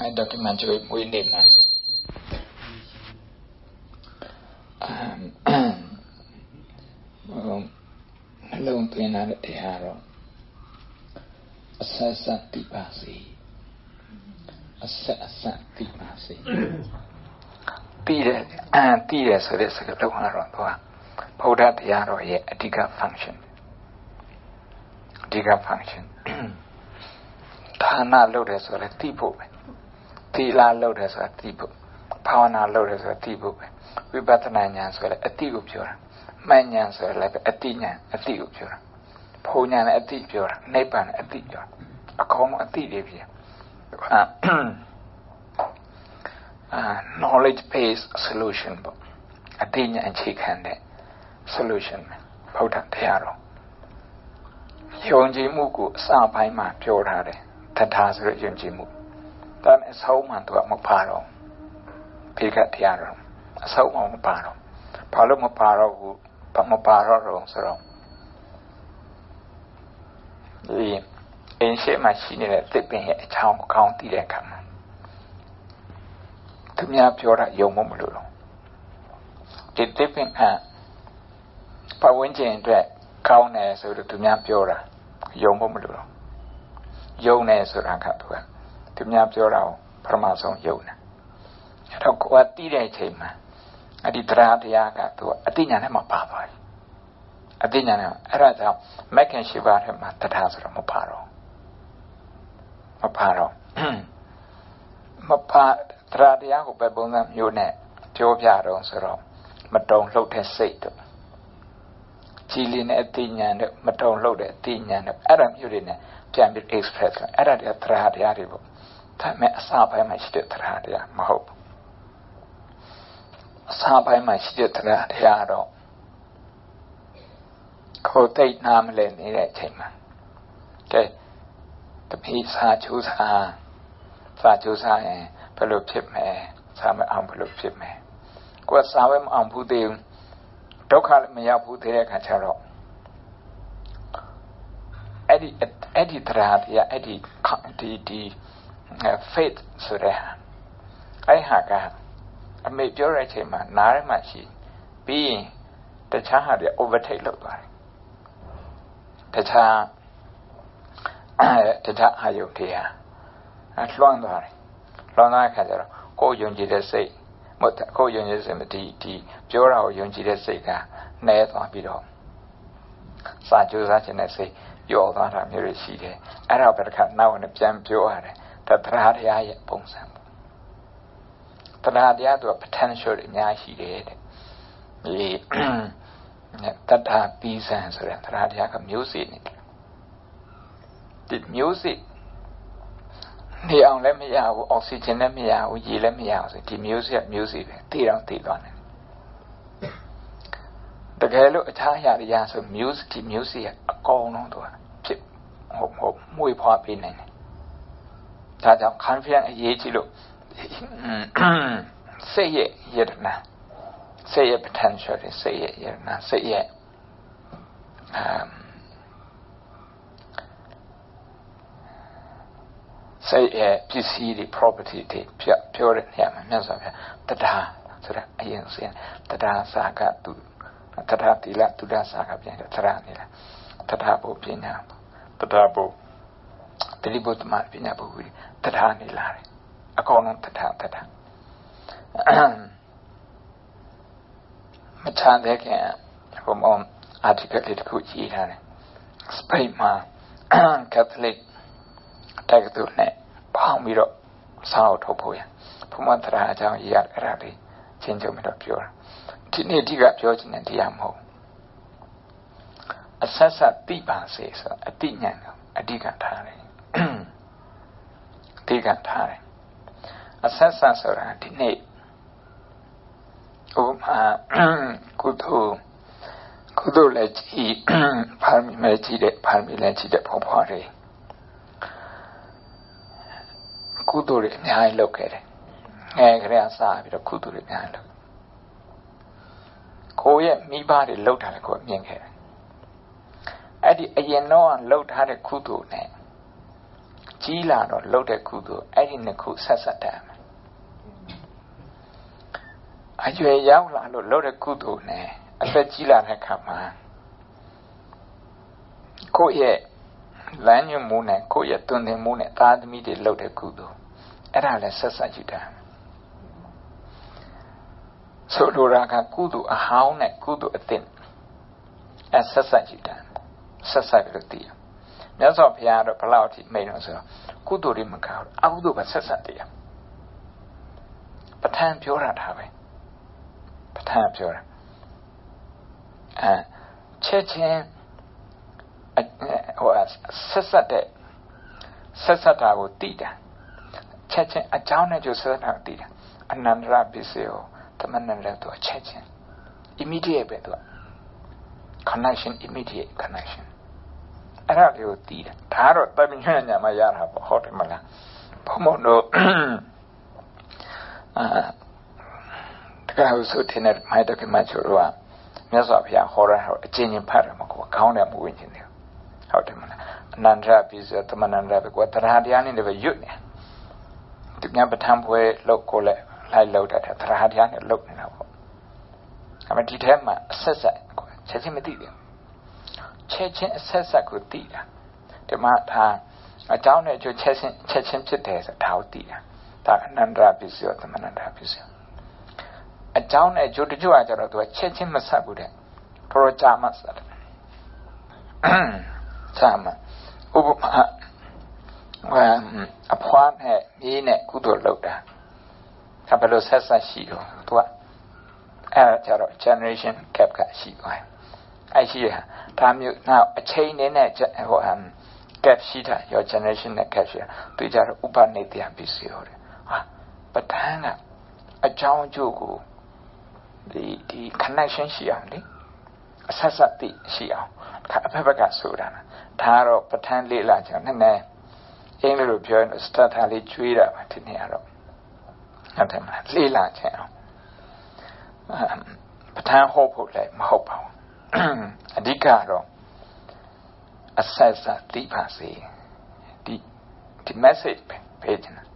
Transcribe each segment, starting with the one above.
documentary မွေးနေ့မှာနှလုံးသွင်းတဲ့တရားတော့အဆက်ဆက်သိပါစေအဆက်အဆက်သိပါစေပြီးတယ်ဆိုတဲ့စကားလုံးကတော့သူကဗုဒ္ဓတရားတော်ရဲ့အဓိက function ဒါနလုပ်တယ်ဆိုလည်းသိဖို့ပဲသီလလုပ်တယ်ဆိုတာသိဖို့ဘာဝနာလုပ်တယ်ဆိုတာသိဖို့ပဲဝိပဿနာဉာဏ်ဆိုလည်းအတိကိုပြောတာမှန်ဉာဏ်ဆိုလည်းအတိဉာဏ်အတိကိုပြောတာဘုံဉာဏ်လည်းအတိပြောတာနိဗ္ဗာန်လည်းအတိပြောတာအကုန်လုံးအတိတွေပြknowledge based solution ပေါ့အတိဉာဏ်အခြေခံတဲ့ solution ဘုရားတရားတော်ယုံကြည်မှုကိုအစပိုင်းမှာပြောထားတယ်တထာဆိုရယုံကြည်မှုဒါနဲ့အဆုံးမှသူကမပါတော့ဖေကတရားတော်အဆုံးမှမပါတော့ဘာလို့မပါတော့ဘူးမပါတော့ဆိုတော့ဒီအင်းရှိမှရှိနေတဲ့သစ်ပင်ရဲ့အချောင်းကောင်းတည်တဲ့အခါမှာသူများပြောတာယုံမလို့တော့ဒီသစ်ပင်ကပတ်ဝန်းကျင်အတွက်ကောင်းတယ်ဆိုတော့သူများပြောတာယုံမလို့တော့ယုံတယ်ဆိုတာကသူများပြောတာကိုပထမဆုံးယုံတယ်အဲ့တော့ကိုယ်ကတည်တဲ့အချိန်မှာအဲ့ဒီတရားကသူကအတိညာနဲ့မပါသွားဘူးအတိညာနဲ့အဲ့ဒါကြောင့်မက်ခင်ရှိပါထဲမှာတရားဆိုတော့မပါတော့တရားကိုပဲပုံစံမျိုးနဲ့ပြောပြတော့ဆိုတော့မတုံလှုပ်တဲ့စိတ်တို့ကြည်လင်တဲ့အတိညာနဲ့မတုံလှုပ်တဲ့အတိညာနဲ့အဲ့ဒါမျိုးတွေနဲ့ပြန်ပြီး express အဲ့ဒါတရားတွေပေါ့ဒါမဲ့အစပိုင်းမှာရှိတဲ့တရားမဟုတ်ဘူးအစပိုင်းမှာရှိတဲ့တရားတော့ကိုယ်သိနာမလဲနေတဲ့အချိန်မှာကဲတပိစာချူစာရင်ဘယ်လိုဖြစ်မယ်စာမအောင်ဘယ်လိုဖြစ်မယ်ကိုယ်စာဝဲမအောင်ဘူးသေးဘူးဒုက္ခလည်းမရောက်ဘူးသေးတဲ့အခါကျတော့အဲ့ဒီတရားအဲ့ဒီ faith ဆိုတဲ့အဲ့ဟာကအမေပြောတဲ့အချိန်မှာနားထဲမှာရှိပြီးရင်တခြားဟာတွေ overtake လုပ်သွားတယ်တခြားအာယုတ်တရားလွှမ်းသွားတဲ့အခါကျတော့ကိုယ်ယုံကြည်တဲ့စိတ်ကိုယ်ယုံကြည်တဲ့စိတ်ဒီပြောတာကိုယုံကြည်တဲ့စိတ်ကနှဲသွားပြီးတော့စာကြိုးစားခြင်းနဲ့စိတ်ပျော်သွားတာမျိုးတွေရှိတယ်အဲ့ဒါပဲတစ်ခါနောက်နဲ့ပြန်ပြောရတယ်ဒါတရားရဲ့ပုံစံတရားသူက potential တွေအများကြီးရှိတယ်တဲ့ဒီတတ္ထပီးစံဆိုတဲ့တရားကမျိုးစေ့နေတယ်ဒီမျိုးစေ့နေအောင်လည်းမရဘူးအောက်ဆီဂျင်လည်းမရဘူးရေလည်းမရဘူးဆိုဒီမျိုးစေ့ပဲတည်တော့တည်သွားတယ်တကယ်လို့အခြားအရာတွေရဆိုမျိုးစေ့အကောင်လုံးသူကဖြစ်ဟုတ်မွေးဖွားပေးနိုင်တယ်ဒါကြောင့် confidence အရေးကြီးလို့စိတ်ရဲ့ယတနာစိတ်ရဲ့ potential တွေစိတ်ရဲ့ယတနာစိတ်ရဲ့စိတ်ရဲ့ပစ္စည်းတွေ property တွေပြောတဲ့နေရာမှာမြတ်စွာဘုရားတရားဆိုတဲ့အရင်စင်တရားစာကသူတရားတိလသူဒစာကပြန်တရားနေလားတရားဘုပညာတရားဘုတိလိဘုတ္တမပညာဘုတရားနေလားအကောင်လုံးတရားမချမ်းတဲ့ခင်ဘုံ article လေးတစ်ခုရေးထားတယ်စပိန်မှာ Catholic တက္ကသိုလ်နဲ့ပေါင်းပြီးတော့စာအုပ်ထုတ်ဖို့ရဘုမတရားအကြောင်းရေးရအဲ့ဒါလေးချင်းချုပ်ပြီးတော့ပြောတာဒီနေ့ဒီကပြောချင်တဲ့တရားမဟုတ်အဆက်ဆက်သိပါစေဆိုအတိညာဏ်အဓိကထားတယ်အဓိကထားတယ်အဆက်ဆက်ဆိုတာဒီနေ့ဥပမာကုသိုလ်လည်းကြီးပါရမီလည်းကြီးတဲ့ဘုံဘွားတွေကုသိုလ်တွေအများကြီးလုပ်ခဲ့တယ်ငယ်ကလေးအစားပြီးတော့ကုသိုလ်တွေအများကြီးလုပ်ကိုယ့်ရဲ့မိဘတွေလှုပ်ထားတယ်ကိုမြင်ခဲ့တယ်အဲ့ဒီအရင်တော့လှုပ်ထားတဲ့ကုသိုလ်နဲ့ကြီးလာတော့လှုပ်တဲ့ကုသိုလ်အဲ့ဒီနှစ်ခုဆက်ဆက်တယ်အကျွေရောက်လာလို့လှုပ်တဲ့ကုသိုလ်နဲ့အသက်ကြီးလာတဲ့အခါမှာကိုယ့်ရဲ့လမ်းညွှန်မှုနဲ့ကိုယ့်ရဲ့တွင်တင်မှုနဲ့သာသမီတွေလှုပ်တဲ့ကုသိုလ်အဲ့ဒါလည်းဆက်ဆက်ယူတာဆိုလိုတာကကုသိုလ်အဟောင်းနဲ့ကုသိုလ်အသစ်ဆက်ဆက်ယူတာဆက်ဆက်ပြီးတော့တည်မြတ်စွာဘုရားတော့ဘလောက်ထိမိန်လို့ဆိုတော့ကုသိုလ်တွေမကောင်းအကုသိုလ်ပဲဆက်ဆက်တည်ရပဋ္ဌာန်းပြောတာဒါပဲပဋ္ဌာန်းပြောတာချက်ချင်းဆက်ဆက်တာကိုတည်တာချက်ချင်းအကြောင်းနဲ့ကျဆက်ဆက်တာတည်တာအနန္တရပစ္စယောသမဏလည်းတော့ချက်ချင်း immediate ပဲတော့ connection immediate connection အဲ့ဒါလေးကိုတည်တယ်ဒါကတော့တပည့်ညွှန်ညာမှာရတာပေါ့ဟုတ်တယ်မလားဘုံဘုံတို့တကယ်ဆိုတဲ့နဲ့မိုက်တကမှချိုးတော့မြတ်စွာဘုရားဟောတာအချင်းချင်းဖတ်တယ်မဟုတ်ခေါင်းနဲ့မဝင်ချင်းတယ်ဟုတ်တယ်မလားအနန္တရပစ္စယောသမဏလည်းပဲကွာတရားတရားနဲ့ပဲရွတ်နေဒီမြတ်ပဋ္ဌာန်းပွဲလောက်ကိုလည်းလိုက်လောက်တာတရားတရားနဲ့လောက်နေတာပေါ့အမှဒီထဲမှာအဆက်ဆက်ချက်ချင်းမသိဘူးချက်ချင်းအဆက်ဆက်ကိုသိတာဒီမှာဒါအကြောင်းနဲ့အကျိုးချက်ချင်းဖြစ်တယ်ဆိုတာကိုသိတာဒါအနန္တရပစ္စယောသမဏပစ္စယောအကြောင်းနဲ့အကျိုးတချို့ကကြတော့သူကချက်ချင်းမဆက်ဘူးတဲ့တော်ကြာမှဆက်တယ်စာမဥပမာအဖွားနဲ့မြေးနဲ့ကုသိုလ်လုပ်တာဒါဘယ်လိုဆက်ဆက်ရှိတော့သူကအဲ့ကြတော့ generation gap ကရှိသွားတယ်အဲ့ရှိတာဒါမျိုးနောက်အချိန်နဲ့gap ရှိတာရော generation နဲ့ gap ရှိတာသူကြတော့ဥပနိတယပစ္စယောတယ်ပဋ္ဌာန်းကအကြောင်းအကျိုးကိုဒီ connection ရှိအောင်လေအဆက်ဆက်သိရှိအောင်အဖက်ဖက်ကဆိုတာဒါကတော့ပဋ္ဌာန်းလေးလာကြနည်းနည်းအင်္ဂလိပ်လိုပြောရင် starter လေးကျွေးတာပါဒီနေ့ကတော့ဟုတ်တယ်မလားလေးလာချင်အောင်ပဋ္ဌာန်းဟောဖို့လည်းမဟုတ်ပါဘူးအဓိကတော့အဆက်ဆက်သိပါစေဒီ message ပဲပေးချင်တာ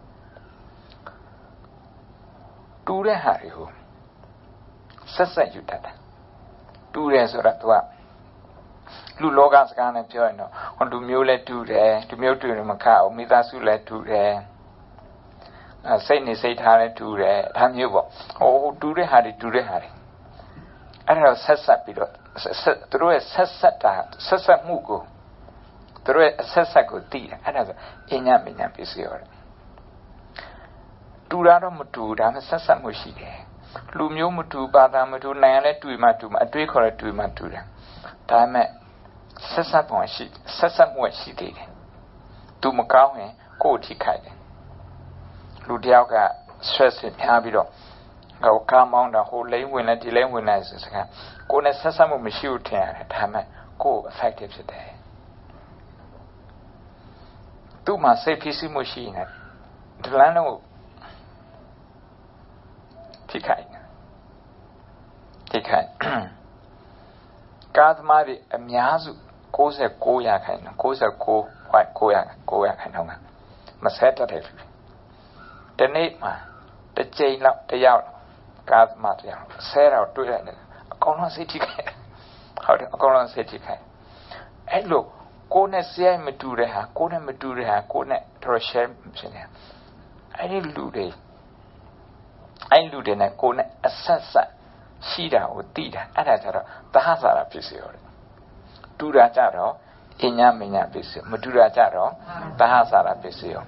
တူတဲ့ဟာတွေကိုဆက်ဆက်ယူတတ်တာတူတယ်ဆိုတာသူကလူလောကစကားနဲ့ပြောရင်တော့ဟိုလူမျိုးလည်းတူတယ်လူမျိုးတူတယ်မခအောင်မိသားစုလည်းတူတယ်စိတ်နေစိတ်ထားလည်းတူတယ်ဒါမျိုးပေါ့ဟိုတူတဲ့ဟာတွေအဲ့ဒါဆက်ဆက်ပြီးတော့သူတို့ရဲ့ဆက်ဆက်မှုကိုသူတို့ရဲ့ဆက်ဆက်ကိုသိတယ်အဲ့ဒါဆိုအញ្ញမញ្ញပစ္စည်းရတယ်တူတာတော့မတူဒါမှဆက်ဆက်မှုရှိတယ်လူမျိုးမတူဘာသာမတူနိုင်ငံလည်းတူမှတူမှအတွေးခေါ်လည်းတူမှတူတယ်ဒါပေမဲ့ဆက်ဆက်မှုရှိသေးတယ်သူမကောင်းရင်ကိုယ်ထိခိုက်တယ်လူတယောက်က stress များပြီးတော့ဟိုကားမောင်းတာဟိုလိမ့်ဝင်လိုက်ဒီလိမ့်ဝင်လိုက်ဆိုစကားကိုယ်နဲ့ဆက်ဆက်မှုမရှိဘူးထင်ရတယ်ဒါပေမဲ့ကိုယ် effective ဖြစ်တယ်သူ့မှာစိတ်ဖြစ်မှုရှိနေဒီလမ်းလုံးထိခိုက်ကာသမားတွေအများစု69%ခိုင်နှုန်းမဆက်တတ်တယ်ဒီနေ့မှာတစ်ကြိမ်လောက်တယောက်ကာသမားတယောက်ဆဲတော့တွေ့ရတယ်အကောင်လုံးစိတ်ထိခိုက်ဟုတ်တယ်အကောင်လုံးစိတ်ထိခိုက်အဲ့လိုကိုယ်နဲ့ဆဲမတူတဲ့ဟာကိုယ်နဲ့မတူတဲ့ဟာကိုယ်နဲ့တော် share ဖြစ်နေအဲ့ဒီလူတွေနဲ့ကိုယ်နဲ့အဆက်ဆက်ရှိတာကိုသိတာအဲ့ဒါကြတော့သဟဇာရပစ္စည်းရောတူတာကြတော့အញ្ញမញ្ញပစ္စည်းမတူတာကြတော့သဟဇာရပစ္စည်းရော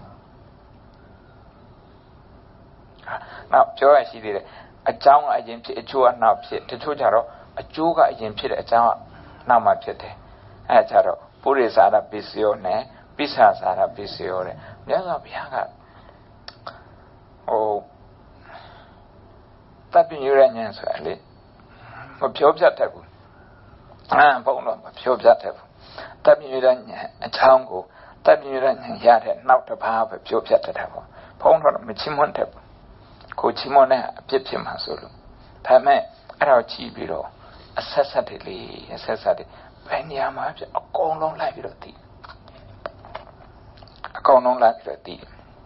နောက်ပြောရရှိသေးတယ်အကြောင်းကအရင်ဖြစ်အကျိုးကနောက်ဖြစ်တချို့ကြတော့အကျိုးကအရင်ဖြစ်တဲ့အကြောင်းကနောက်မှဖြစ်တယ်အဲ့ဒါကြတော့ပုရိသဇာရပစ္စည်းရောနဲ့ပိစ္ဆာဇာရပစ္စည်းရောတဲ့မြတ်စွာဘုရားကတပ်ပြညရဉာဏ်ဆိုတာလေမပြောပြတတ်ဘူးဘုံတော့မပြောပြတတ်ဘူးတပ်ပြညရဉာဏ်အချောင်းကိုတပ်ပြညရဉာဏ်ရတဲ့နောက်တစ်ပါးပဲပြောပြတတ်တာပေါ့ဘုံတော့မချိမွန်းတတ်ဘူးကိုချိမွန်းတဲ့အပြစ်ဖြစ်မှာဆိုလို့ဒါပေမဲ့အဲ့တော့ကြည့်ပြီးတော့အဆက်ဆက်တွေလေအဆက်ဆက်တွေဘယ်နေရာမှာဖြစ်အကုန်လုံးလိုက်ပြီးတော့သိအကောင်လုံးလိုက်ပြီးတော့တည်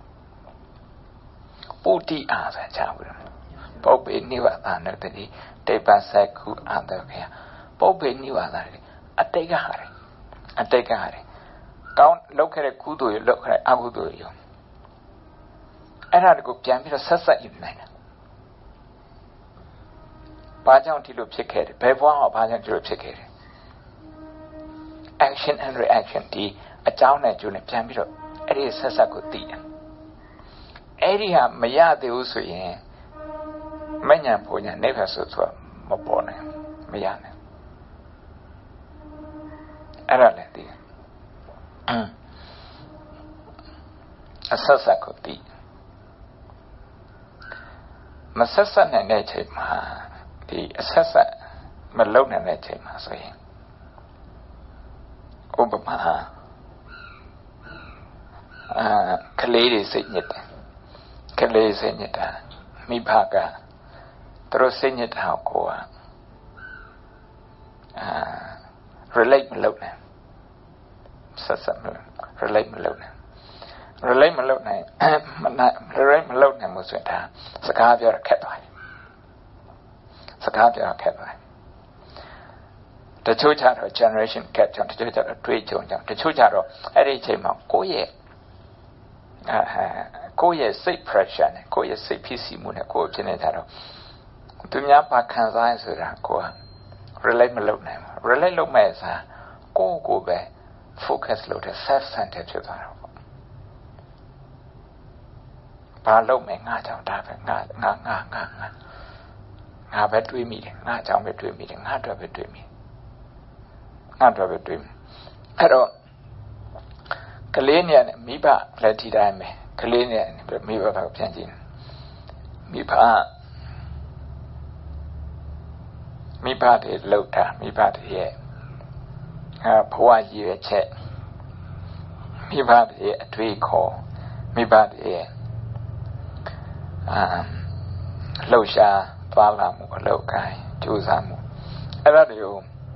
ပုတိအားဆိုချဘူးပုပ္ပေနိဝါဒနဲ့တည်းတေပဆက်ခုအန္တခေယပုပ္ပေနိဝါဒလေအတိတ်ကဟာတယ်အတိတ်ကဟာတယ်ကောင်းလောက်ခဲ့တဲ့ကုသိုလ်ရလောက်ခဲ့တဲ့အကုသိုလ်ရအဲ့ဒါကိုပြန်ပြီးတော့ဆက်ယူနိုင်တယ်ဘာကြောင့်ဒီလိုဖြစ်ခဲ့တယ်ဘယ်ဘဝမှာဘာကြောင့်ဒီလိုဖြစ်ခဲ့တယ် action and reaction ဒီအကြောင်းနဲ့ကျိုးနဲ့ပြန်ပြီးတော့အဲ့ဒီဆက်ကိုသိတယ်အဲ့ဒီဟာမရသေးဘူးဆိုရင်မဉ္ဇဉ်ပုံညာနေဖက်ဆိုမပေါ်နိုင်မရနိုင်အဲ့ဒါလည်းသိတယ်အဆက်ကိုသိမဆက်နိုင်တဲ့ချိန်မှာဒီအဆက်မလုံနိုင်တဲ့ချိန်မှာဆိုရင်ဥပမာကလေးတွေစိတ်ညစ်တယ်ကလေးစိတ်ညစ်တာမိဘကသူတို့စိတ်ညစ်တာကိုrelate မလုပ်နိုင်ဆက်မလုပ် relate မလုပ်နိုင် relate မလုပ်နိုင်relate မလုပ်နိုင်မှုဆိုရင်စကားပြောရခက်သွားတယ်စကားပြောရခက်သွားတယ်တချို့ကြတော့ generation gap ကြောင့်တချို့ကြတော့တွေးကြုံကြောင့်တချို့ကြတော့အဲ့ဒီအချိန်မှာကိုယ့်ရဲ့စိတ် pressure နဲ့ကိုယ့်ရဲ့စိတ်ဖြစ်စီမှုနဲ့ကိုယ်ဖြစ်နေကြတော့သူများပါခံစားရဆိုတာကိုယ် relate မလုပ်နိုင်ဘူး relate လုပ်မဲ့စားကိုယ်ပဲ focus လုပ်တဲ့ self centered ဖြစ်သွားတော့ဘာလုပ်မယ်ငါကြောင့်ဒါပဲငါပဲတွေးမိတယ်ငါကြောင့်ပဲတွေးမိတယ်ငါအတွက်ပဲတွေးမိအဲ့တော့ကလေးနဲ့မိဘလက်ထီတိုင်းပဲကလေးနဲ့မိဘကိုပြန်ကြည့်မိဘတွေလောက်တာမိဘတွေရဲ့ဘဝရည်ရွယ်ချက်မိဘတွေရဲ့အတွေ့အခေါ်မိဘတွေရဲ့လှုပ်ရှားသွားလာမှုအလုပ်ကိုင်းကြိုးစားမှုအဲ့ဒါတွေကို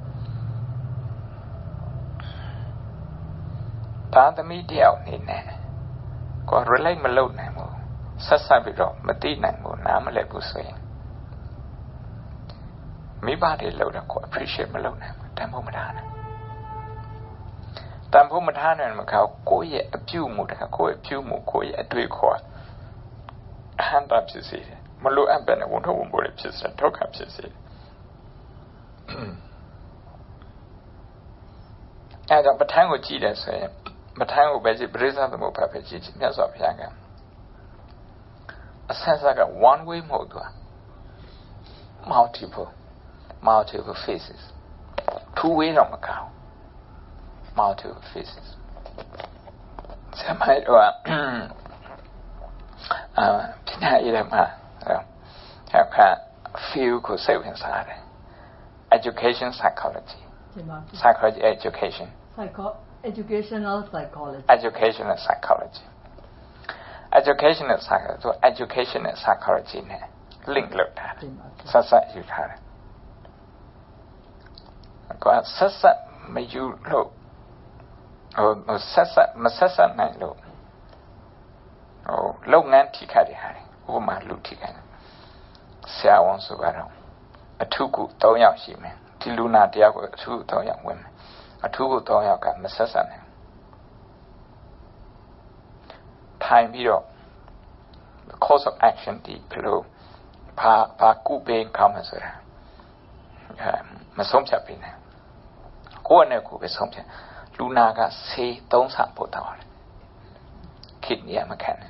သားသမီးတယောက်နေနဲ့ကို relate မလုပ်နိုင်ဘူးဆက်ပြီးတော့မသိနိုင်ဘူးနားမလည်ဘူးဆိုရင်မိဘတွေလောက်တော့ကို appreciate မလုပ်နိုင်ဘူးတန်ဖိုးမထားနိုင်မှာကိုယ့်ရဲ့အပြုမှုတခါကိုယ့်ရဲ့ပြုမှုကိုယ့်ရဲ့အတွေ့ခေါ်အဟံတာဖြစ်စေတယ်မလို့အပ်ပဲနဲ့ဝန်ထုတ်ဝန်ပိုးတွေဖြစ်စေဒုက္ခဖြစ်စေအဲ့တော့ပဋ္ဌာန်းကိုကြည့်တယ်ဆိုရင်ပဋ္ဌာန်းကိုပဲကြည့်ပရိစ္ဆေသမုပ္ပါဒ်ပဲကြည့်မြတ်စွာဘုရားကအဆက်ဆက်က one way မဟုတ်ဘူး multiple faces two way တော့မကောင်း multiple faces ဆရာမတို့ပညာရေးထဲမှာfield ကိုစိတ်ဝင်စားတယ် education psychology education educational psychology educational psychology နဲ့ psychology နဲ့ link လုပ်ထားတယ်ဆက်ယူထားတယ်ကိုယ်ဆက်မယူလို့ဆက်နိုင်လို့လုပ်ငန်းထိခိုက်တယ်ဟာဥပမာလူထိခိုက်ဆရာဝန်ဆိုတော့အထုကု3ယောက်ရှိမယ်ဒီလူနာတယောက်ကိုအထုကု3ယောက်ဝင်မယ်အထုကု3ယောက်ကမဆက်နိုင်ထိုင်ပြီးတော့ course of action ဒီဘယ်လိုဘာကုပေးကောင်းမှဆိုတာမဆုံးဖြတ်ပေးနိုင်ကိုယ့်နဲ့ကိုယ်ပဲဆုံးဖြတ်လူနာကဆေး3ဆပို့တော့တယ်ခိဒ်နေမခံနဲ့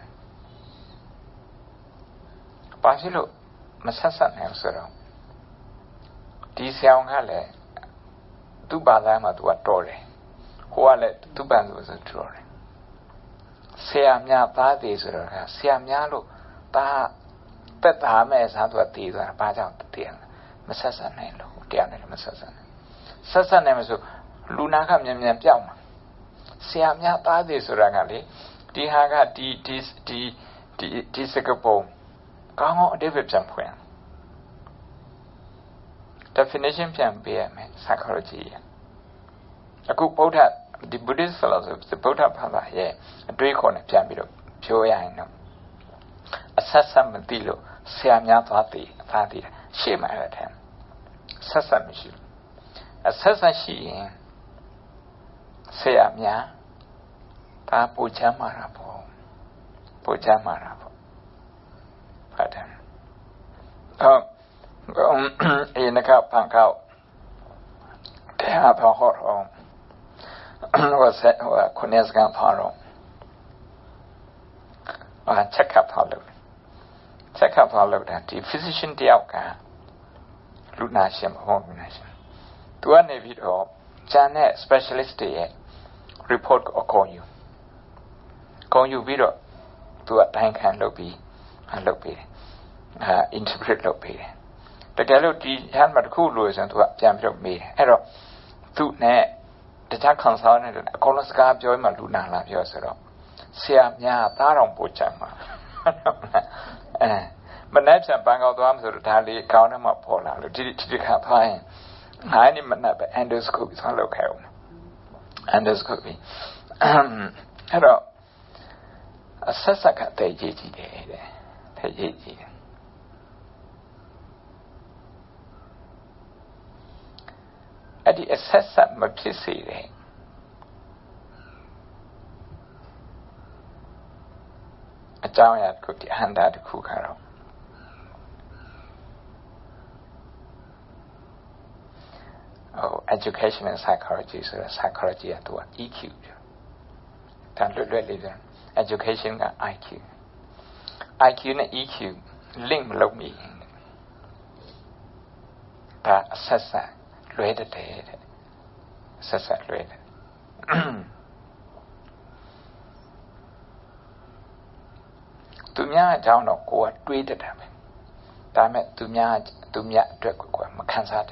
ဘာဖြစ်လို့မဆက်နိုင်ဆိုတော့ဒီဆရာကလည်းသူ့ဘာသာမှာသူကတော်တယ်ဟိုကလည်းသူ့ဘာသာဆိုတော်တယ်ဆရာများသားသေးဆိုတော့ဆရာများလို့ဒါတက်တာမဲ့စားသူကတည်သွားတာဘာကြောင့်တည်မဆက်နိုင်လို့တရားနဲ့မဆက်နိုင်မဆိုလူနာကမြန်ပြောက်မှာဆရာများသားသေးဆိုတာကလေဒီဟာကဒီစကပုံကောင်းအတိတ်ပြန်ဖွင့် definition ပြန်ပေးရမယ် psychology အခုဗုဒ္ဓ the Buddhist philosophy, the Buddha Pala, yeah, a drink on a piano, pure yano. Assassin Matilo, Siamia Fati, she might have him. Sassa Michu. Assassin she, Siamia, Ta Pujamarabo, Pardon. In the cup, punk out. They have a hot home. Was Kunesgan Paro. Check up hollow. That the physician Diauka Lunashim organization. To a video, Janet specialist report or call you. Call you video to a tank and lobby interpret lobby. The gallery had but cool laws and to a champion me. Error. To net. The Jack consultant and a coloscar joy Maluna la Yosero. Siam ya, Taron Puchama. But that's a bang of the arms of the Tali, counter my pola, did it to the campaign. I didn't know endoscopy, so look home. Endoscopy. Hello. A Sassaka Teji. At the assessor Mapisi, a giant could hand out the cookaro. Oh, education and psychology, so psychology at what EQ. Education and IQ. IQ and EQ link below me. That assessor. Rated Sassa rated. Tumia down or go treated him. Damn it, Tumia drug Makansa.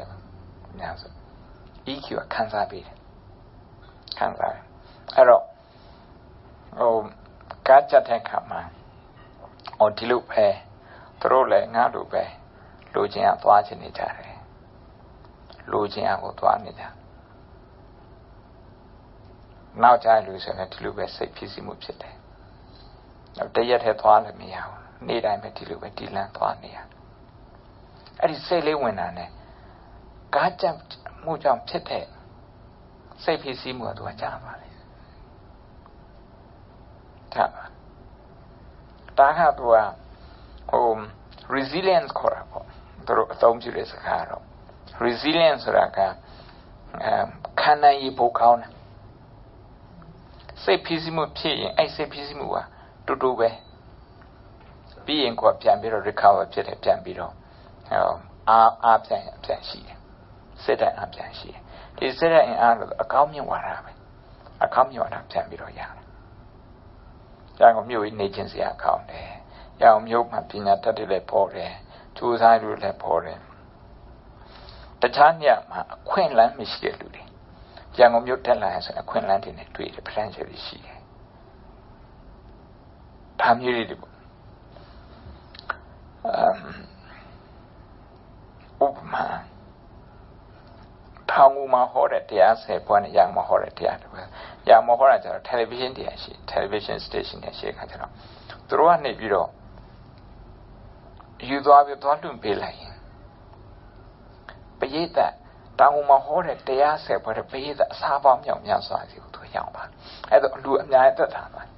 EQ a cancer beat. Cancer. Hello. Oh, Gacha tank up man. Or Tilupe, Trole, Nadupe, losing out watching each other. Losing out to Anita. Now, child lose a Tilupe say PC moves it. Now, they yet had to all me out. Need I met Tilupe Tilan to Ania. I did say, Lewin, God jumped, Mujam Chete. Say PC more to a Java. Tava. Taha to a home resilience corabo. Tom Julius Caro. Resilience raka Kana Yipokauna. Say Pisimu P, I say Pisimua, to do way. Being what Piambiro recover Jet Piambiro. Absent. Said that absent. He said that in honor a commune warabe. A commune Piambiro Yan. Young Mew in agency account there. Young Mew Mapina Tatile Pore, 2 side report. The Tanya, Queenland Michigan. Young Mutilans and a Queenland in a tweet, potentially she. Tam Uridible. Upma Tanguma Hora Tias, one young Mahora theatre. Young Mahora television station in Shekatano. Through a bureau. You do have your daughter be like. But yet that Tanguma Hora Tias, but a pay that Sabam young Yansa to Yamba. I don't do a night at that time.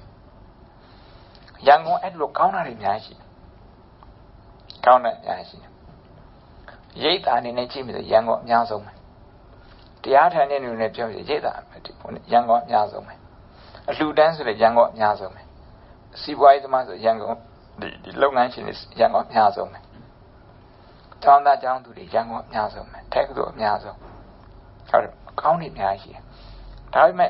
Young Edlo counter in Yashi. Counter Yashi. Yet, and in a team with a young Yazom. The art and in a job is young Yazom. A blue dance with a young Yazom. See why the mother young, the low mansion is young Yazom. Turn that down to the young Yazom. Take the Yazom. Count it Yashi. Tell me.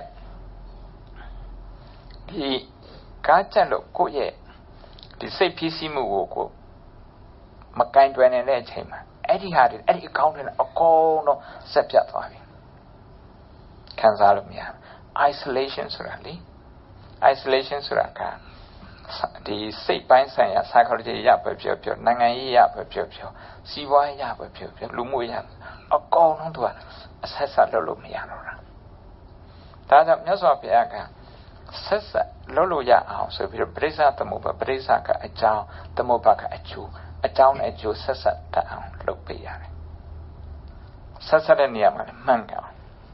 The Gachalo Koye. The say PC move. Macain to an edge him. Eddie had it, Eddie counted a corner, sepia for him. Kanzalumia. Isolation surely. Isolation suraka. The sick by saying psychology yap of pure, Nangai yap of pure, Siwa yap of pure, Lumuya, a corner to a Sessa Lumianora. ဒါကြောင့်မြတ်စွာဘုရားကဆက်ဆက်လုပ်လို့ရအောင်ဆိုပြီးတော့ပရိစ္ဆသမုပ္ပါပရိစ္ဆကအကြောင်းသမုပ္ပါကအကျိုးအကြောင်းနဲ့အကျိုးဆက်ဆက်တတ်အောင်လုပ်ပေးရတယ်ဆက်ဆက်တဲ့နေရာမှာမှန်ကန်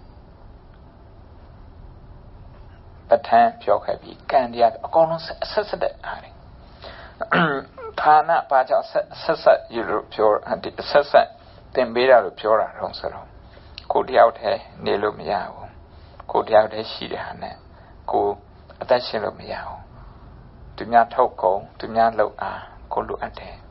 ပဋ္ဌာန်းပြောခဲ့ပြီးကံတရားအကုန်လုံးဆက်ဆက်တဲ့အားတွေဌာနဘာကြောင့်ဆက်ဆက်ယူလို့ပြောဆက်ဆက်သင်ပေးတာလို့ပြောတာတော့ဆိုတော့ကိုတယောက်တည်းနေလို့မရဘူးကိုတယောက်တည်းရှိတဲ့ဟာနဲ့ကိုအသက်ရှင်လို့မရဘူးသူများထုတ်ကုန်သူများလုပ်အားကိုလိုအပ်တယ်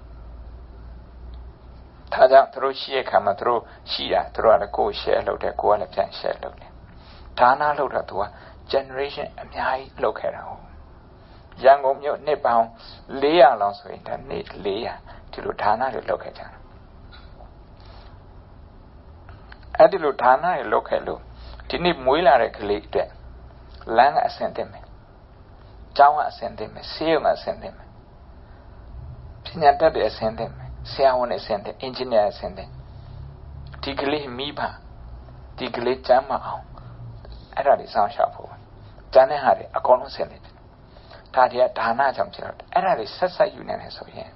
ဒါကြောင့်သူတို့ရှိရခါမှာသူတို့ရှိတာသူတို့ကလည်းကိုယ် share လုပ်တယ်ကိုယ်ကလည်းပြန် share လုပ်တယ်ဒါနလုပ်တာသူက generation အများကြီးလုပ်ခဲ့တာဟုတ်ရန်ကုန်မြို့နှစ်ပေါင်း400လောက်ဆိုရင်ဒါနေ့400ဒီလိုဒါနတွေလုပ်ခဲ့ကြတာအဲ့ဒီလိုဒါနတွေလုပ်ခဲ့လို့ဒီနေ့မွေးလာတဲ့ကလေးအတွက်လမ်းကအဆင်သင့်မယ်ကျောင်းကအဆင်သင့်မယ်ဆေးရုံကအဆင်သင့်မယ်ပညာတတ်တဲ့အဆင်သင့်မယ်ဆရာဝန်အဆင့်တဲ့အင်ဂျင်နီယာအဆင့်တဲ့ဒီကလေးမိဘဒီကလေးကျမ်းမအောင်အဲ့ဒါတွေစောင့်ရှောက်ဖို့ကျန်တဲ့ဟာတွေအကုန်လုံးဆင်တယ်ဒါတွေကဒါနကြောင့်ဖြစ်တော့အဲ့ဒါတွေဆက်ဆက်ယူနေတယ်ဆိုရင်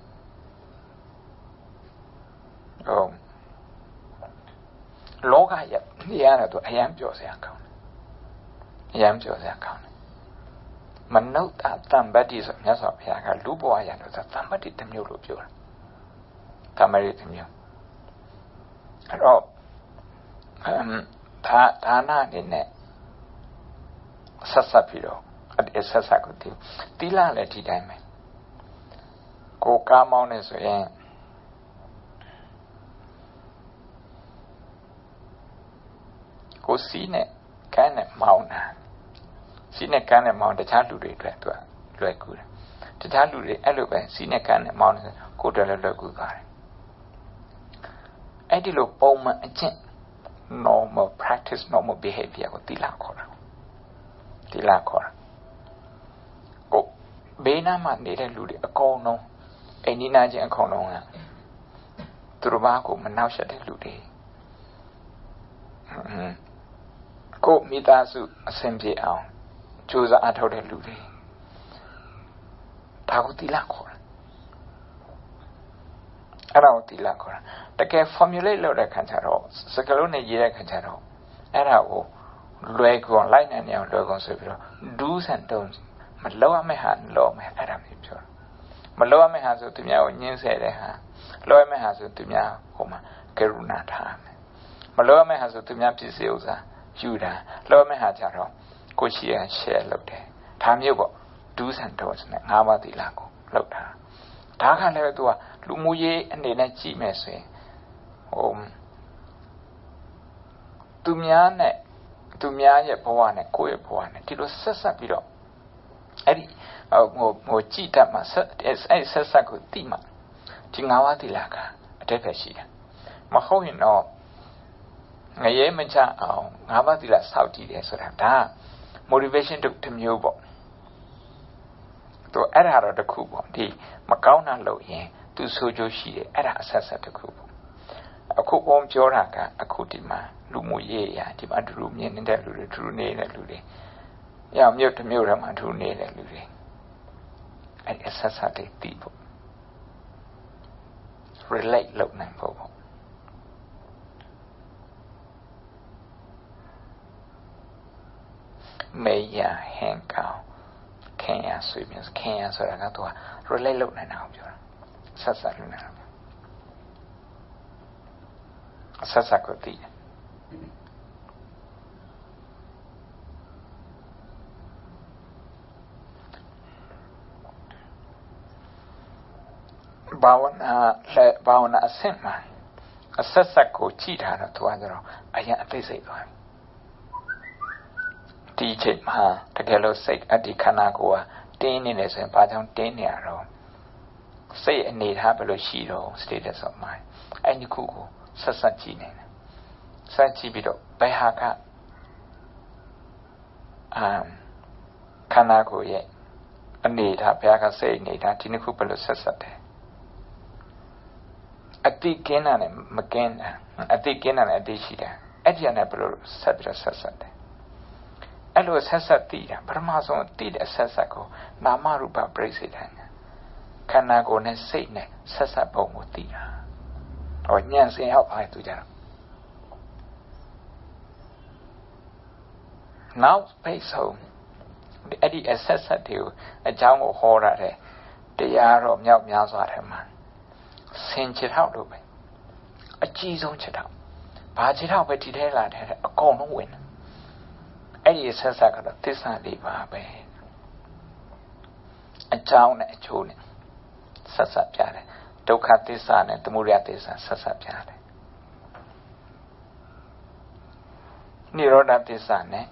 လောကရဲ့နေရာတော့အယံပြောစရာကောင်းတယ်အယံပြောစရာကောင်းတယ်မနုဿတံပတ္တိဆိုမြတ်စွာဘုရားကလူဘဝရတော့သံပတ္တိတစ်မျိုးလို့ပြောတာကမရိတစ်မျိုးအဲ့တော့ဒါနအနေနဲ့ဆက်ဆက်ပြီးတော့အဲ့ဆက်ဆက်ကိုတိလလည်းဒီတိုင်းပဲကိုကားမောင်းနေဆိုရင်ကိုစီးနဲ့ကန်းနဲ့မောင်းတာစီးနဲ့ကန်းနဲ့မောင်းတခြားလူတွေအတွက်သူကလွယ်ကူတယ်တခြားလူတွေအဲ့လိုပဲစီးနဲ့ကန်းနဲ့မောင်းနေကိုယ်တည်းလည်းလွယ်ကူသွားတယ်အဲ့ဒီလိုပုံမှန်အကျင့် normal practice normal behavior ကိုတိလခေါ်တာတိလခေါ်တာကိုဘေးနားမှာနေတဲ့လူတွေအကုန်လုံးအိမ်နီးနားချင်းအကုန်လုံးကသူတို့ဘာကိုမနှောက်ယှက်တဲ့လူတွေကိုမိသားစုအဆင်ပြေအောင်ကြိုးစားအားထုတ်တဲ့လူတွေဒါကိုတိလခေါ်တာအဲ့ဒါကိုတိလခေါ်တာတကယ် formulate လုပ်တဲ့ခါကျတော့စကားလုံးနဲ့ရေးတဲ့ခါကျတော့အဲ့ဒါကိုလွယ်ကုန်လိုက်နိုင်အောင်လွယ်ကုန်ဆိုပြီးတော့ do's and don'ts မလုပ်ရမယ့်ဟာလုပ်မယ်အဲ့ဒါမျိုးပြောမလုပ်ရမယ့်ဟာဆိုသူများကိုညှင်းဆဲတဲ့ဟာလုပ်ရမယ့်ဟာဆိုသူများဟိုမှာကရုဏာထားမယ်မလုပ်ရမယ့်ဟာဆိုသူများပြည့်စည်ဥစ္စာယူတာလုပ်ရမယ့်ဟာကြတော့ကိုရှိရ share လုပ်တယ်ဒါမျိုးပေါ့ do's and don'ts နဲ့၅ပါးသီလကိုလုပ်တာဒါကလည်းသူကလူမှုရေးအနေနဲ့ကြည့်မယ်ဆိုရင်သူများရဲ့ဘဝနဲ့ကိုယ့်ရဲ့ဘဝနဲ့ဒီလိုဆက်ဆက်ပြီးတော့အဲ့ဒီကြည်တတ်မှာအဲ့ဆက်ဆက်ကိုတိမှဒီ၅ပါးသီလကအတိတ်ပဲရှိတယ်မဟုတ်ရင်တော့ငရဲမချအောင်၅ပါးသီလစောင့်ကြည့်တယ်ဆိုတာဒါ motivation တစ်မျိုးပေါ့သူအဲ့ဒါတော့တစ်ခုပေါ့ဒီမကောင်းတာလုပ်ရင်သူဆိုကြရှိတယ်အဲ့ဒါအဆက်ဆက်တစ်ခုပေါ့အခုဘုံပြောတာကအခုဒီမှာလူမှုရေးရာဒီမှာတူမြင်နေတဲ့လူတွေတူနေတဲ့လူတွေရမြို့တစ်မြို့ထဲမှာတူနေတဲ့လူတွေအဲ့အဆက်ဆက်တွေတည်ဖို့ relate လုပ်နိုင်ဖို့ပေါ့မေယဟန်ကောင်ခင်ရဆွေးမျိုးခင်ရဆိုတာကသူက relate လုပ်နိုင်တာကိုပြောတာဆက်ဆက်လုပ်နိုင်တာဆက်ဆက်ကိုတည်ဘာဝနာအဆင့်မှာအဆက်ဆက်ကိုကြည့်ထားတော့သူကကျတော့အရင်အသိစိတ်သွားဒီချိန်မှာတကယ်လို့စိတ်အတ္တိခန္ဓာကိုယ်ကတင်းနေတယ်ဆိုရင်ဘာကြောင့်တင်းနေရတော့စိတ်အနေထားဘယ်လိုရှိတော့ status of mind အဲ့ဒီခုကိုဆက်ဆက်ကြည့်နေတယ်ဆက်ကြည့်ပြီးတော့ဘယ်ဟာကခန္ဓာကိုယ်ရဲ့အနေထားဘယ်ဟာကစိတ်အနေထားဒီနှစ်ခုဘယ်လိုဆက်ဆက်တယ်အတိကင်းတာနဲ့မကင်းတာအတိကင်းတာနဲ့အတိရှိတာအဲ့ဒီနဲ့ဘယ်လိုဆက်ပြီးတော့ဆက်ဆက်တယ်အဲ့လိုဆက်ဆက်သိတာပထမဆုံးသိတဲ့ဆက်ဆက်ကိုနာမရူပပြိစိတ်တယ်ခန္ဓာကိုယ်နဲ့စိတ်နဲ့ဆက်ဆက်ပုံကိုသိတာဟောဉာဏ်စင်ရောက်ပါသူကြတော့နောက်ပိတ်ဆုံးအဲ့ဒီအဆက်ဆက်တွေကိုအကြောင်းကိုဟောရတယ်တရားတော့မြောက်များစွာထဲမှာဆင်ခြေထောက်လို့ပဲအကြီးဆုံးခြေထောက်ဘာခြေထောက်ပဲဒီထဲလာတဲ့အကုန်လုံးဝင်အဲ့ဒီဆက်ဆက်ကတော့သစ္စာလေးပါပဲအကြောင်းနဲ့အကျိုးနဲ့ဆက်ဆက်ပြတယ်ဒုက္ခသစ္စာနဲ့သမုဒယသစ္စာဆက်ဆက်ပြတယ်နိရောဓသစ္စာနဲ့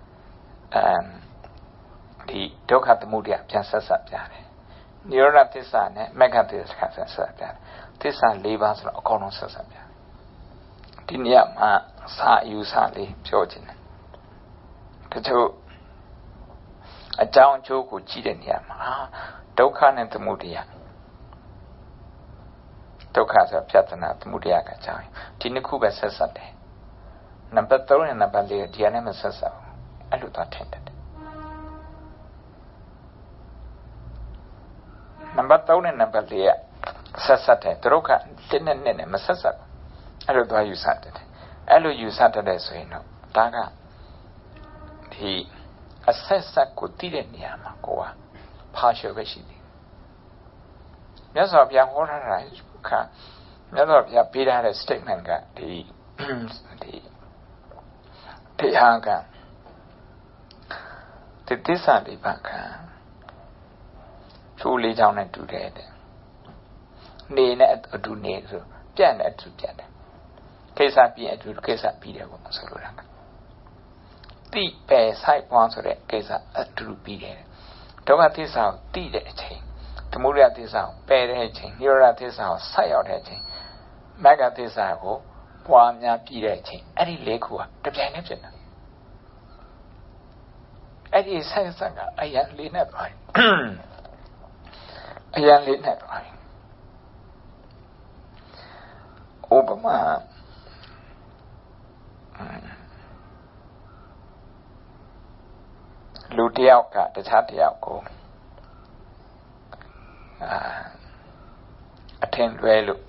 ဒီဒုက္ခသမုဒယပြန်ဆက်ဆက်ပြတယ်နိရောဓသစ္စာနဲ့မဂ္ဂသစ္စာဆက်ဆက်ပြတယ်သစ္စာ၄ပါးဆိုတော့အကုန်လုံးဆက်ဆက်ပြတယ်ဒီနေရာမှာစာယူစာလေးပြောခြင်းတယ်တချို့အကြောင်းအကျိုးကိုကြည့်တဲ့နေရာမှာဒုက္ခနဲ့သမုဒယဒုက္ခဆိုပြဿနာသမုဒယကအကြောင်းဒီနှစ်ခုပဲဆက်ဆက်တယ်နံပါတ်3နဲ့နံပါတ်4ဒီအနေနဲ့ဆက်ဆက်အဲ့လိုတော့ထင်တယ်နံပါတ်3နဲ့နံပါတ်4ကဆက်ဆက်တယ်ဒုက္ခ1နဲ့2နဲ့မဆက်ဆက်အဲ့လိုတော့ယူဆတယ်အဲ့လိုယူဆတတ်တဲ့ဆိုရင်တော့ဒါကဒီအဆက်ဆက်ကိုတည်တဲ့နေရာမှာကိုက partial ပဲရှိတယ်မြတ်စွာဘုရားဟောထားတာကမြတ်စွာဘုရားပေးထားတဲ့ statement ကဒီတရားကဒီသစ္စာလေးပါးကချိုးလေးချောင်းနဲ့တူတယ်နေနဲ့အတူနေဆိုပြတ်နဲ့အတူပြတ်တယ်ကိစ္စပြီးအတူကိစ္စပြီးတယ်ပေါ့ဆိုလိုတာတိပယ်ဆိုင်ပွားဆိုတဲ့ကိစ္စအတူပြီးတယ်ဒုက္ခသစ္စာကိုသိတဲ့အချိန်သမုဒယသစ္စာကိုပယ်တဲ့အချိန်နိရောဓသစ္စာကိုဆက်ရောက်တဲ့အချိန်မဂ္ဂသစ္စာကိုပွားများပြီးတဲ့အချိန်အဲ့ဒီလေးခုကတပြိုင်တည်းဖြစ်တယ်အဲ့ဒီဆက်ကအယံလေးနဲ့သွားအယံလေးနဲ့သွားဥပမာလူတယောက်ကတခြားတယောက်ကိုအထင်လွဲလို့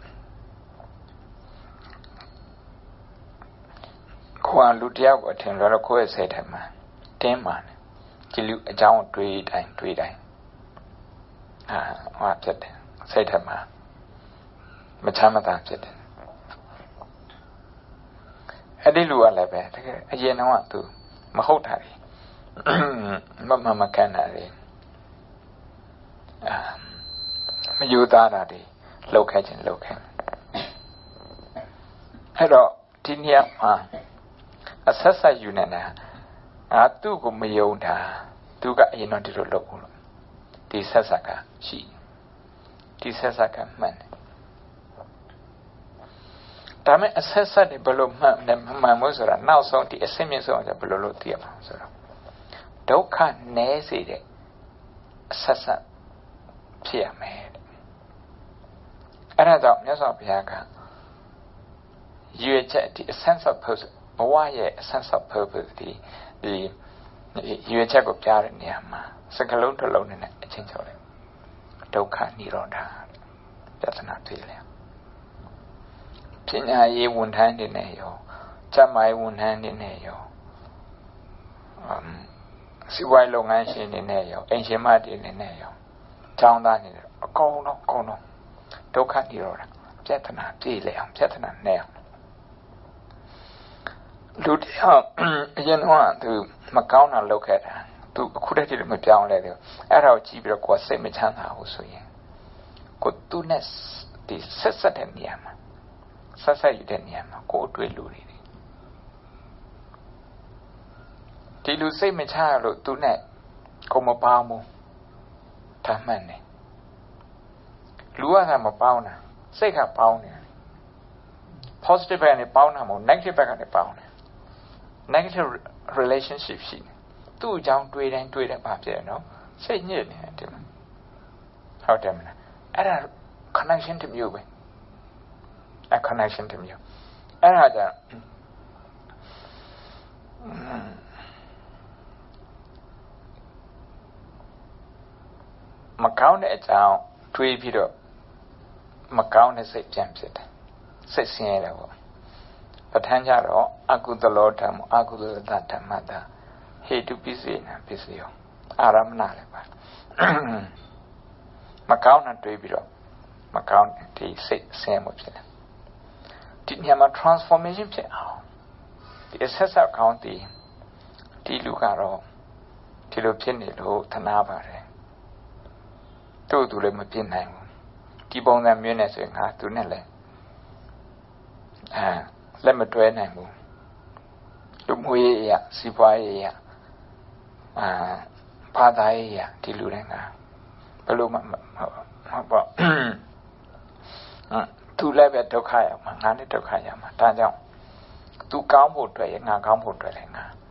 ကိုယ်လူတယောက်ကိုအထင်လွဲလို့ကိုယ့်ရဲ့စိတ်ထဲမှာတင်းမာတယ်ဒီလူအကြောင်းတွေးတိုင်းဟောဖြစ်တယ်စိတ်ထဲမှာမချမ်းမသာဖြစ်တယ်အဲ့ဒီလူကလည်းပဲတကယ်အရင်တော့သူမဟုတ်တာလေမကန်တာလေမယူသားတာတွေလောက်ခဲ့ခြင်းလောက်ခဲ့အဲ့တော့ဒီနေရာမှာအဆက်ဆက်ယူနေတာသူ့ကိုမယုံတာသူကအရင်တော့ဒီလိုလုပ်ဘူးလို့ဒီဆက်ဆက်ကရှိဒီဆက်ဆက်ကမှန်တယ်ဒါမဲ့အဆက်ဆက်တွေဘယ်လိုမှန်မို့ဆိုတာနောက်ဆုံးဒီအစစ်မြင့်ဆုံးကဘယ်လိုလုပ်သိရမှာဆိုတော့ဒုက္ခနည်းစေတဲ့အဆက်ဆက်ဖြစ်ရမယ်အဲ့ဒါကြောင့်မြတ်စွာဘုရားကရွေချက်ဒီ essence of purpose ဘဝရဲ့ essence of purpose ဒီရွေချက်ကိုပြတဲ့နေရာမှာစကလုံးတစ်လုံးနဲ့အချင်းချင်းလိုက်ဒုက္ခនិရောဓပြဿနာတွေ့လေပညာရေးဝန်ထမ်းတွေနဲ့ရောကျန်းမာရေးဝန်ထမ်းတွေနဲ့ရောစီးပွားရေးလုပ်ငန်းရှင်တွေနဲ့ရောအင်ရှင်မတွေနဲ့ရောကျောင်းသားတွေအကုန်လုံးဒုက္ခនិရောဓပြဿနာပြေလေအောင်ပြဿနာနဲ့အောင်လူတယောက်အရင်ကသူမကောင်းတာလုပ်ခဲ့တာသူအခုတည်းကမပြောင်းလဲတယ်အဲ့ဒါကိုကြည့်ပြီးတော့ကိုယ်စိတ်မချမ်းသာဘူးဆိုရင်ကိုသူနဲ့ဒီဆက်တဲ့နေရာမှာဆက်ယူတဲ့နေရာမှာကိုယ်အတွေ့လူတွေဒီလူစိတ်မချလို့သူနဲ့ကိုမပေါင်းဘူးဒါမှန်တယ်လူကမပေါင်းတာစိတ်ကပေါင်းတယ် positive ဘက်ကနေပေါင်းတာမဟုတ် negative ဘက်ကနေပေါင်းတယ် negative relationship ရှိတယ်သူ့အကြောင်းတွေးတိုင်းဘာဖြစ်လဲနော်စိတ်ညစ်နေတယ်ဟုတ်တယ်မလားအဲ့ဒါ connection တစ်မျိုးပဲအဲ့ connection တစ်မျိုးအဲ့ဒါကြ Macau at our tree video Macau is a champion. Say, Sierra. But Hanjaro, Aku the Lord Tam, Aku the Tamata, he to be seen, Pisio. Aram Naleba. Macau and tree video. Macau, the same of it. Didn't have a transformation. The assessor county, Tilugaro, Tilopinilo, Tanavare. Two to them a pinang. Tibon and Munis and Hatunele. Let me train him. Lumwea, Sipaya, Padaya, Tilurenga. Paluma. Two level Tokaya, Mangani Tokaya, Tajan. Two combo training, a combo training.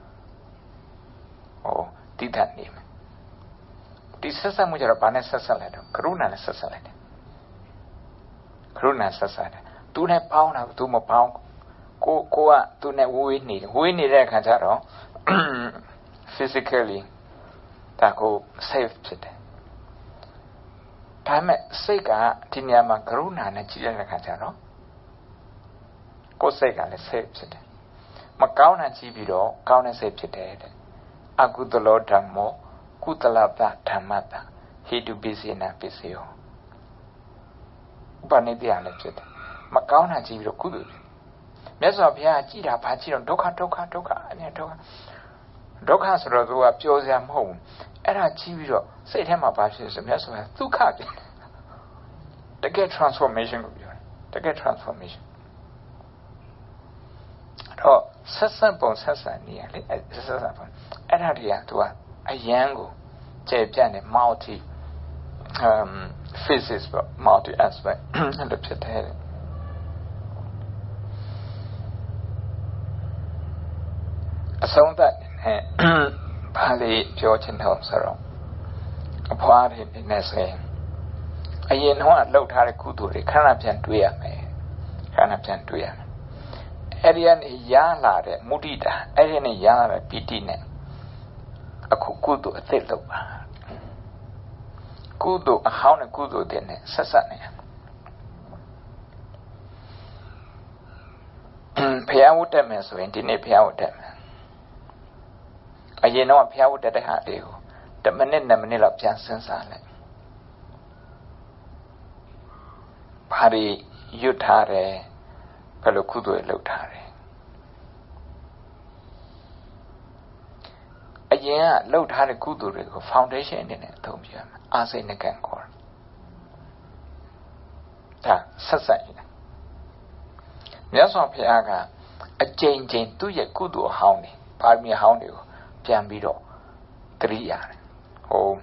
Oh, did that name? This is a much of a necessary, Kruna necessary. Kruna necessary. Do not pound out 2 more pound. Go to net winning. Winning that Kajaro physically. Taco safe today. Time Sega, Tinyama Kruna and Children Kajaro. Go Sega, let's save today. Macauna Chibido, Kauna safe today. A good Lord Tammo, Kutalaba Tamata. He do busy in a busy. Banidia legit. Macauna Chibido Kudu. Meso Pia Chida Pachiro, Doka, and Doka. Doka's Rodo up Josiam home. And I Chibido, say him about his Meso has 2 cards. The get transformation of you. The get transformation. Oh, Sassampo Sassa nearly at Sassampo. And I react to a yango, Japan multi physics, multi aspect. And the potato. So that Pali George and Homsaro, a part in Nestle. I know I looked at a kudu, the Canapian Tuya, Canapian Tuya. Arian Yala, Mudita, Arian Yala, Pitine, a kudu, a thillo. Kudu, a hound kudu, then Sassane. Piautem is when Dine Piautem. I know a piao that I had you. The Manila Jansen Sale. Pari Utare, Pelocudo Lotare. A year load had a kudu foundation in it, told you, as in the Gancor. Ta, Sasai. Yaso Piaga, a Jane to your kudu hounding, pardon me hounding. Piambido 3 years. Oh,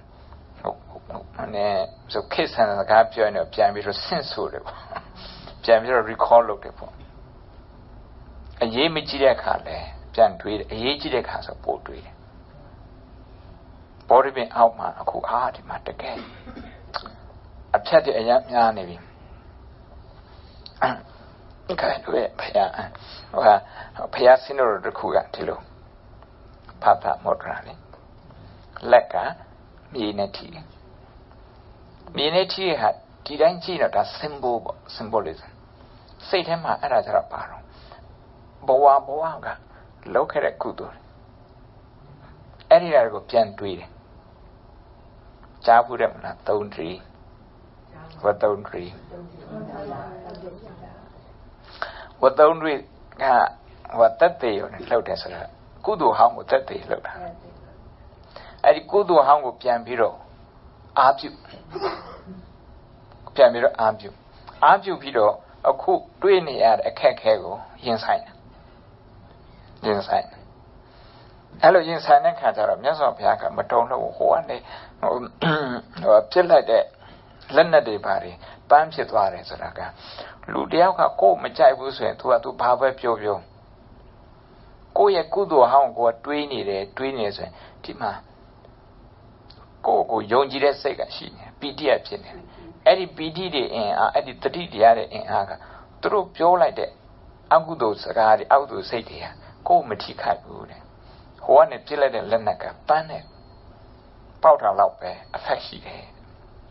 so kiss and the captain of Piambido sensible. Piambido recall looked upon. A ye Michia Kale, Pian tweed, a ye Chile has a poetry. Body me out man, who art him at the game. I've chatted a young yarn. Okay, do it, Pia. Well, Pia Sinner the Kuga Tilo. Papa Modrani. Leka, Mineti. Mineti had Tidanchino as symbolism. Say him at Razaparo. Boa Boaga, look at a kudu. Any go pian tweed. Chapudem not don't tree. What don't tree? What don't read? What that day on the lotus. Kudu hang with that day, look. At the Kudu hang with Piambiro. Abju. Piambiro Abju. Abju Pido, a cook doing it at a cakego, inside. Inside. Hello, inside and Catara, Yaso Piaka, but don't know one day, or till like that. Lena de Bari, Bamsit Vares, Raga. Ludiaka, call Machai Busu to Pava Pio. Go ya kudu hang go twinny, Tima. Go Yonji Sega, she, BD opinion. Eddie BD in Eddie 3 the other in Aga. Through pure like that. Agudo Sagari, Auto Satia, go Matika good. One a pillar and Lenaka, Panet. Powder Laupe, a faxi.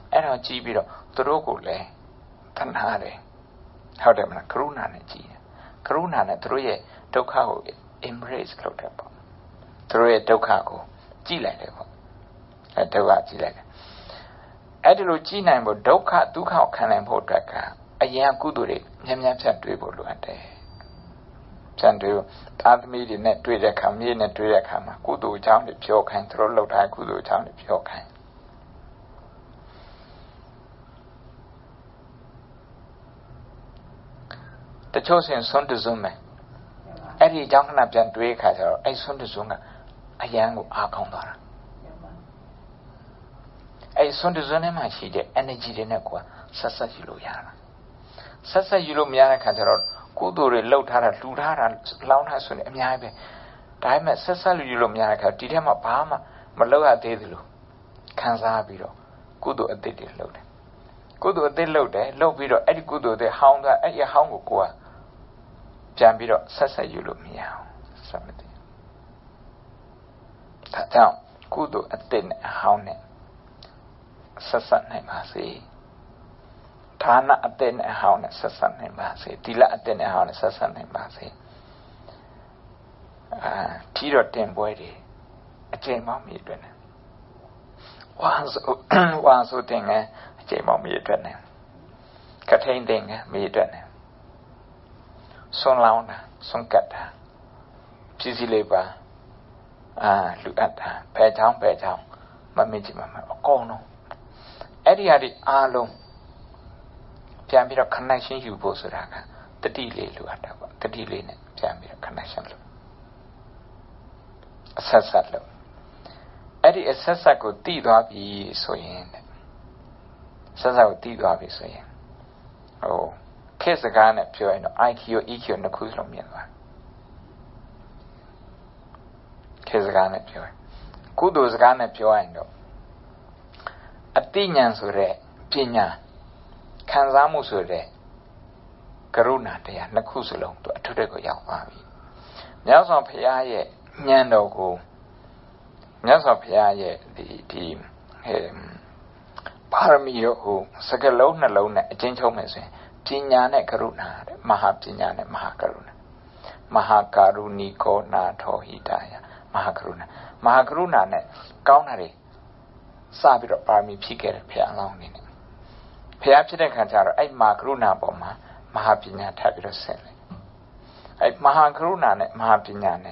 အဲ့တော့ကြည့်ပြီးတော့သူတို့ကိုလည်းသနာတယ်ဟုတ်တယ်မလားကရုဏာနဲ့ကြည့်တယ်ကရုဏာနဲ့သူတို့ရဲ့ဒုက္ခကို embrace လုပ်တယ်ပေါ့သူတို့ရဲ့ဒုက္ခကိုကြည့်လိုက်တယ်ပေါ့အဲဒုက္ခကြည့်လိုက်တယ်အဲ့ဒီလိုကြည့်နိုင်ဖို့ဒုက္ခဒုက္ခကိုခံနိုင်ဖို့အတွက်ကအရင်ကုသိုလ်တွေများများဖြတ်တွေးဖို့လိုအပ်တယ်ဖြတ်တွေးသာသမီတွေနဲ့တွေ့တဲ့အခါမြေနဲ့တွေ့တဲ့အခါမှာကုသိုလ်အကြောင်းတွေပြောခိုင်းသူတို့လုပ်ထားကုသိုလ်အကြောင်းတွေပြောခိုင်းတချို့စဉ်ဆွန်းတစွန်းမယ်အဲ့ဒီအကြောင်းခဏပြန်တွေးခါကျတော့အဲ့ဆွန်းတစွန်းကအရန်ကိုအားကောင်းသွားတာအဲ့ဆွန်းတစွန်းထဲမှာရှိတဲ့ energy တွေနဲ့ကိုဆက်ဆက်ယူလို့ရတာဆက်ဆက်ယူလို့မရတဲ့ခါကျတော့ကုသိုလ်တွေလှုပ်ထားတာလှူထားတာလောင်းထားဆိုရင်အများကြီးပဲဒါပေမဲ့ဆက်ဆက်ယူလို့မရတဲ့ခါဒီထဲမှာဘာမှမလှုပ်ရသေးသလိုခံစားပြီးတော့ကုသိုလ်အသစ်တွေလှုပ်တယ်ကုသိုလ်အသစ်လှုပ်တယ်လှုပ်ပြီးတော့အဲ့ဒီကုသိုလ်တွေဟောင်းသွားအဲ့ဒီဟောင်းကိုကိုကပြန်ပြီးတော့ဆက်ဆက်ယူလို့မရအောင်ဆက်မသိဒါကြောင့်ကုသိုလ်အသစ်နဲ့အဟောင်းနဲ့ဆက်ဆက်နိုင်ပါစေဌာနအသစ်နဲ့အဟောင်းနဲ့ဆက်ဆက်နိုင်ပါစေသီလအသစ်နဲ့အဟောင်းနဲ့ဆက်ဆက်နိုင်ပါစေထီတော့တင်ပွဲတွေအကျင့်မောင်းမြည်အတွက်နဲ့ဝါဆိုတင်ငယ်အကျင့်မောင်းမြည်အတွက်နဲ့ကထိန်တင်ငယ်မြည်အတွက်နဲ့ဆွန်လောင်းတာဆွန်ကတ်တာပြည်စည်းလေးပါလူအပ်တာဘယ်ချောင်းမမေ့ကြည့်မှာအကုန်လုံးအဲ့ဒီဟာဒီအားလုံးပြန်ပြီးတော့ connection ယူဖို့ဆိုတာကတတိလေးလိုအပ်တာပေါ့တတိလေးနဲ့ပြန်ပြီးတော့ connection လုပ်အဆက်လုပ်အဲ့ဒီအဆက်ကိုတည်သွားပြီဆိုရင်ဆက်ကိုတည်သွားပြီဆိုရင်ခေတ်စကားနဲ့ပြောရင်တော့ IQ EQ နှစ်ခုစလုံးမြင်သွားခေတ်စကားနဲ့ပြောရင်ကုသိုလ်စကားနဲ့ပြောရင်တော့အတိညာဏ်ဆိုတဲ့ပညာခံစားမှုဆိုတဲ့ကရုဏာတရားနှစ်ခုစလုံးသူအထွတ်ကိုရောက်သွားပြီမြတ်စွာဘုရားရဲ့ဉာဏ်တော်ကိုမြတ်စွာဘုရားရဲ့ဒီပါရမီတို့ဟိုစကလုံးနှလုံးနဲ့အကျဉ်းချုပ်မယ်ဆိုရင်ပညာနဲ့ကရုဏာတဲ့မဟာပညာနဲ့မဟာကရုဏာမဟာကာရုဏီကောနာထောဟိတယမဟာကရုဏာနဲ့ကောင်းတာတွေစပြီးတော့ပါရမီဖြည့်ခဲ့တယ်ဘုရားအလောင်းအနေနဲ့ဘုရားဖြစ်တဲ့ခါကျတော့အဲ့မဟာကရုဏာပေါ်မှာမဟာပညာထပ်ပြီးတော့ဆက်လိုက်အဲ့မဟာကရုဏာနဲ့မဟာပညာနဲ့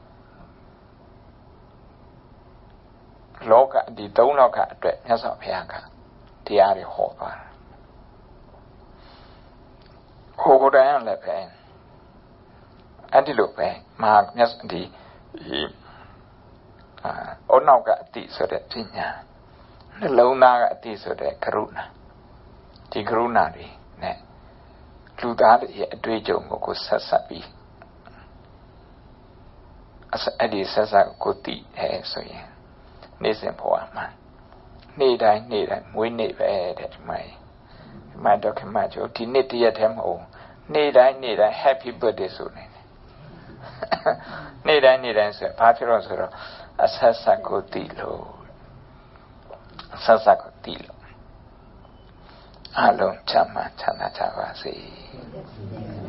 လောကဒီသုံးလောကအတွက်မြတ်စွာဘုရားကတရားတွေဟောသွားတာဟောကိုယ်တိုင်လည်းပဲအဲ့ဒီလိုပဲမဟာမြတ်ဒီအနောက်က အတိဆိုတဲ့ပညာနှလုံးသားကအတိဆိုတဲ့ကရုဏာဒီကရုဏာတွေနဲ့လူသားတွေရဲ့အတွေ့အကြုံကိုဆက်ပြီးအဲ့ဒီဆက်ကိုတည်တယ်ဆိုရင်နေ့စဉ်ဘဝမှာနေ့တိုင်းမွေးနေ့ပဲတဲ့ဒီမှာတော့ခမကျော်ဒီနေ့တရက်တည်းမဟုတ်နေ့တိုင်း Happy Birthday ဆိုနေတယ်နေ့တိုင်းဆိုဘာဖြစ်လို့ဆိုတော့အဆက်ကိုတည်လို့အားလုံးချမ်းသာကြပါစေ